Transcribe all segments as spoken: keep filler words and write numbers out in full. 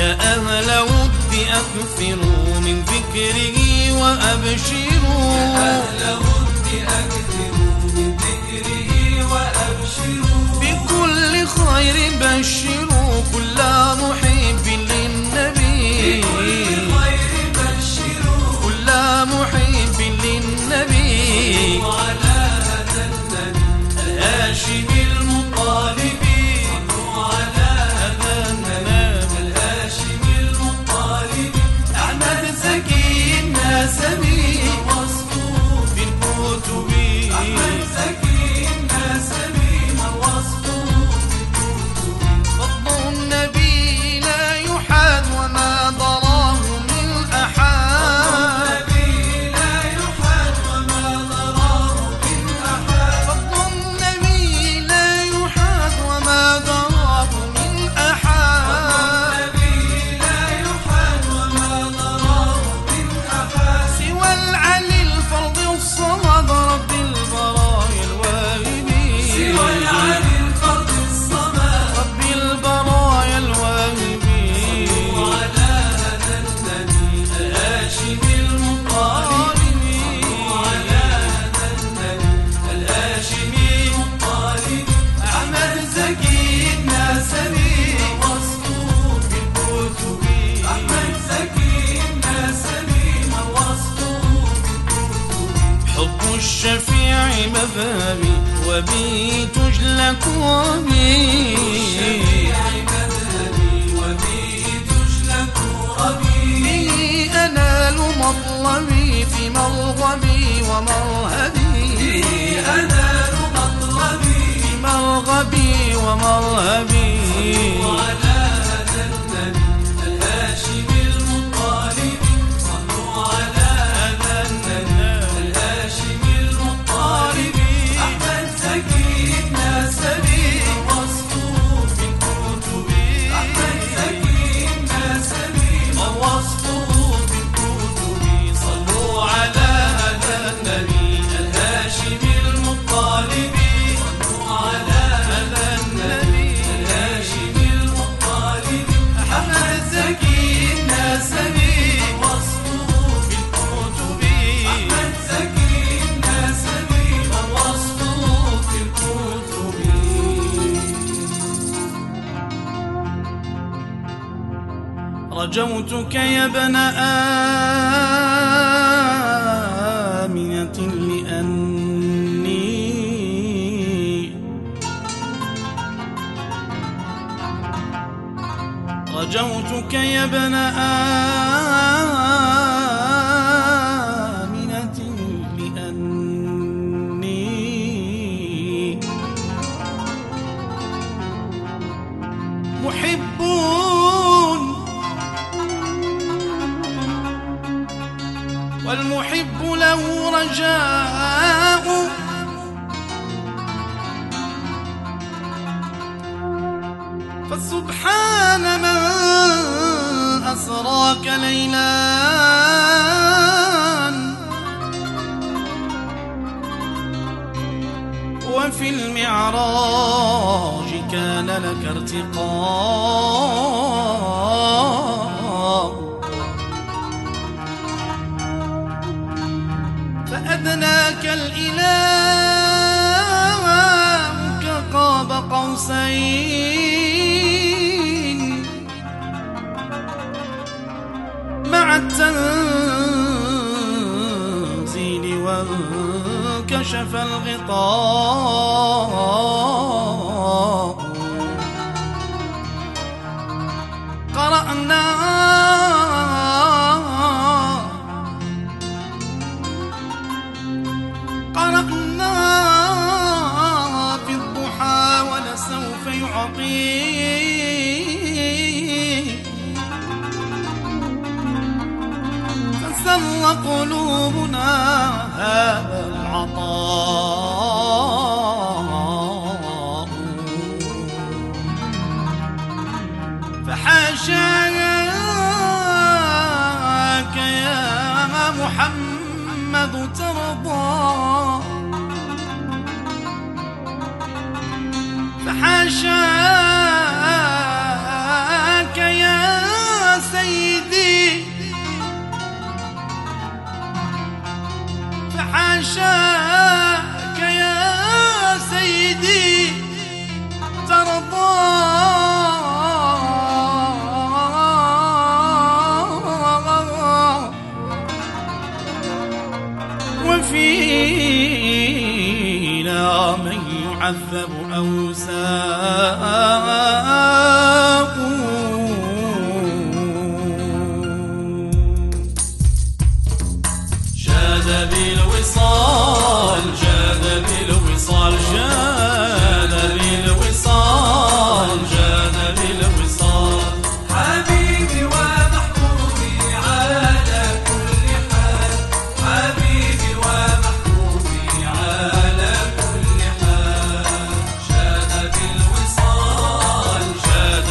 أهل ود أكثروا من ذكره وأبشروا، يا أهل ود أكثروا من ذكره وأبشروا، بكل خير بشروا كل محب للنبي، بكل خير بشروا كل محب للنبي، وعلى هذا النبي الهاشمي المطالبي، صلوا على هذا النبي الهاشمي المطالبي، أحمد زكي الناسبي وصفه في الكتب، أحمد زكي الناسبي وصفه في الكتب، فضل النبي لا يحاد وما ضراه من أحد، النبي لا يحاد وما ضراه من أحد، فضل النبي لا يحاد وما ضراه من أحد، النبي لا يحاد وما ضراه من أحد، سوى العلي الفرد الصمد رب البرايا الواهبي، سوى العلي الفرد الصمد رب البرايا الواهبي، وعلى هذا النبي الهاشمي المطالبي، وعلى هذا النبي الهاشمي المطالبي، أحمد زكي الناسبي وصفه في الكتب، أحمد زكي الناسبي وصفه في الكتب، حب الشفيع مذهبي وبي تجلى كربي، مذهبي وبه تجلك ربي، به أنال مطلبي في مرغبي ومرهبي، به أنال مطلبي، في مرغبي ومرهبي، وعلى هذا النبي الهاشمي المطالبي، صلوا على هذا النبي الهاشمي المطالبي، أحمد زكي الناسبي وصفه في الكتب، أحمد زكي الناسبي وصفه في الكتب، صلوا على هذا النبي الهاشمي المطالبي، صلوا على هذا النبي الهاشمي المطالبي، أحمد زكي الناسبي وصفه في الكتب، أحمد زكي الناسبي وصفه في الكتب. رجوتك يا ابن آمنة لأني رجوتك يا ابن آمنة لأني محب والمحب له رجاء، فسبحان من أسراك ليلا وفي المعراج كان لك ارتقاء، فأدناك الإله كقاب قوسين مع التنزيل وانكشف الغطاء، قرأنا قرأنا في الضحى ولسوف يعطيه، فسر قلوبنا هذا العطاء، فحاشاك يا محمد ترضى، فحاشاك يا يعذب أوساق جاد بالوصال جاد بالوصال جاد بالوصال جاد بالوصال حبيبي ومحبوبي على كل حال حبيبي ومحبوبي على كل حال جاد بالوصال جاد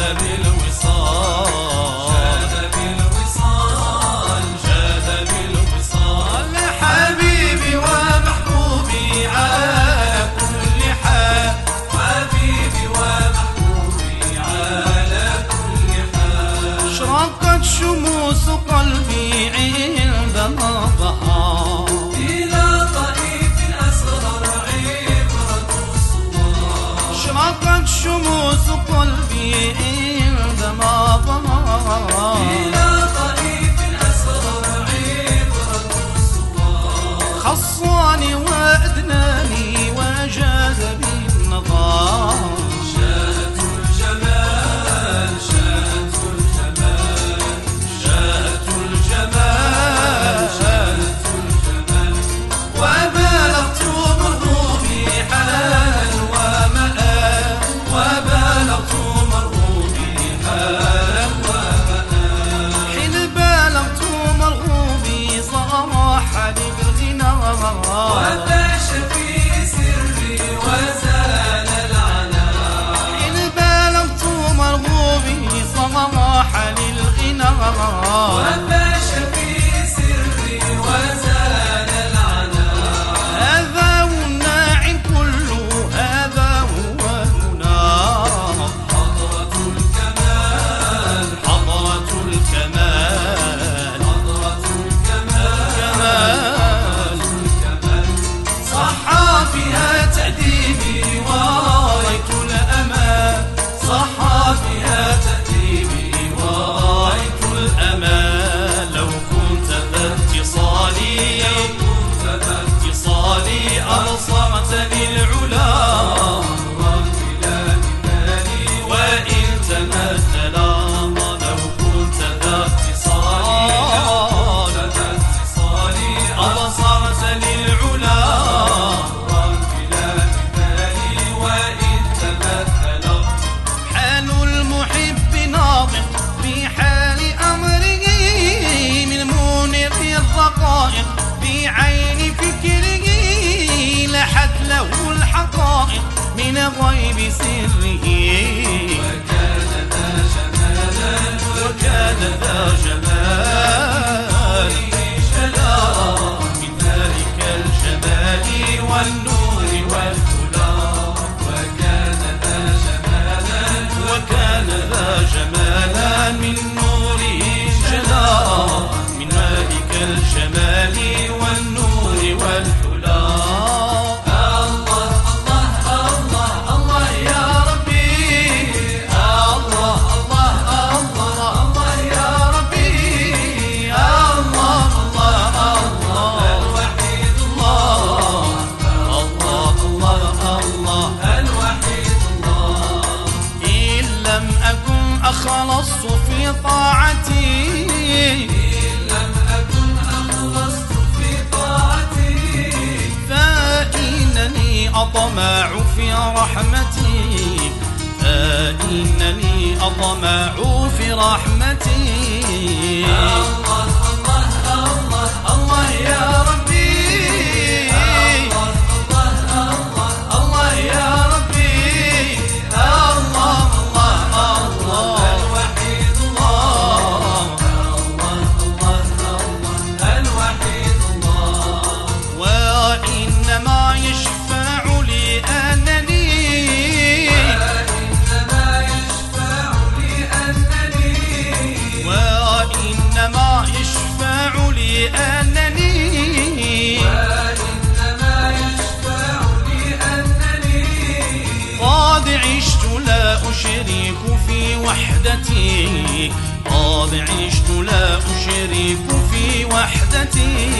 بالوصال جاد بالوصال جاد بالوصال حبيبي ومحبوبي على كل حال حبيبي ومحبوبي على كل حال شرقت شموس قلبي عندما ظهر إلى طريق أسرر عبرة الصور شرقت شموس قلبي عندما ظهر إلى طريق أسرر عبرة الصور خصاني وأدناني وجاز بالنظر شاءت الجمال شاءت الجمال شاءت الجمال شاءت الجمال وبلغت مرغوبي حلالا ومآل وبلغت مرغوبي حلالا ومآل حين بلغت مرغوبي صراح لي بالغنى وفاش في سري وزال العنا حين بلغت مرغوبي صراح للغنى وفاش في سري وزال العنا هذا هو الناعم كله هذا هو المنى حضرة الكمال حضرة الكمال حضرة الكمال كمال الكمال صحى فيها تأديبي ورايت الأمان صحى فيها تأديبي ورايت الأمان لو كنت ذا اتصالي كنت ذا اتصالي أبصرتني العلا ربي لا مثالي وإن تمثلا لو كنت ذا اتصالي ذا اتصالي أبصرتني العلا ربي لا مثالي وإن تمثل حال المحب ناطق في حال أمره من منير الرقائق في عين فكره لحت له الحقائق من غيب سره وكان ذا جمالا وكان ذا جمال جلال من ذلك الجمال والنور والهدى وكان ذا جمالا وكان ذا جمالا من نوره جلال من ذلك الجمال والنور والهدى الله الله الله الله يا ربي الله الله الله الله يا ربي الله الله الله الوحيد الله الله الله الله الوحيد الله إن لم أكن أخلصت في طاعتي إن لم أكن أخلصت في طاعتي فإنني أطمع في رحمتي فإنني أطمع في رحمتي الله الله الله الله يا ربي الله الله الله يا ربي الله الله الله الوحيد الله الله الله الله الوحيد الله وإنما يشفع لي أنني وإنما يشفع لي أنني وإنما يشفع لي أنني وإنما يشفع لي أنني قد عشت لا أشرك في وحدتي قد عشت لا أشرك في وحدتي